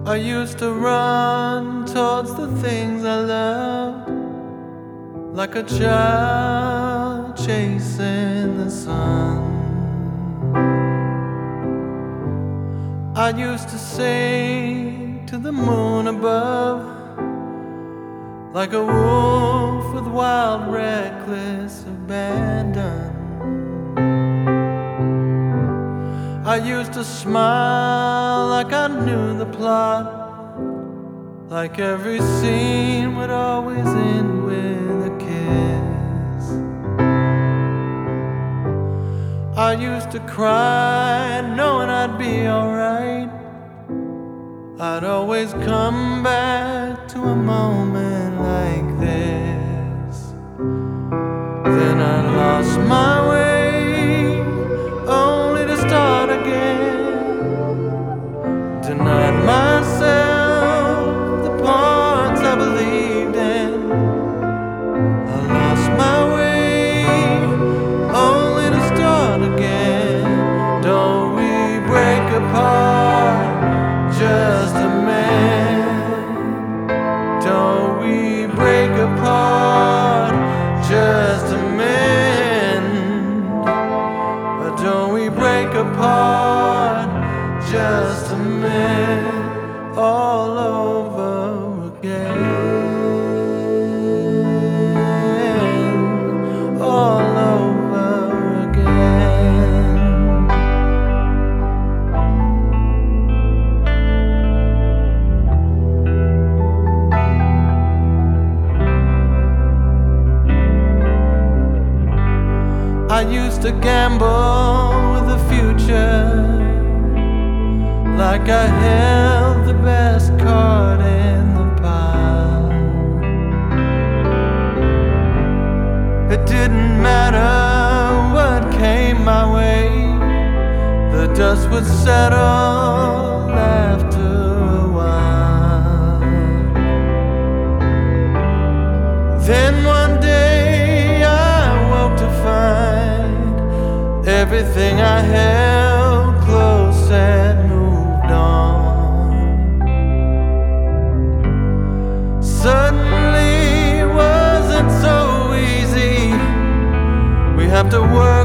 I used to run towards the things I loved, like a child chasing the sun. I used to sing to the moon above, like a wolf with wild, reckless abandon. I used to smile like I knew the plot, like every scene would always end with a kiss. I used to cry knowing I'd be alright. I'd always come back to a moment like this. Then I lost my way, only to start again. Denied myself the parts I believed in. I lost my way, only to start again. Don't we break apart, just a man? Don't we break apart, just a man? Or don't we break apart, just a man, all over again, all over again. I used to gamble with the future, like I held the best card in the pile. It didn't matter what came my way, the dust would settle after a while. Then one day I woke to find everything I held close had moved on. Suddenly it wasn't so easy. We have to work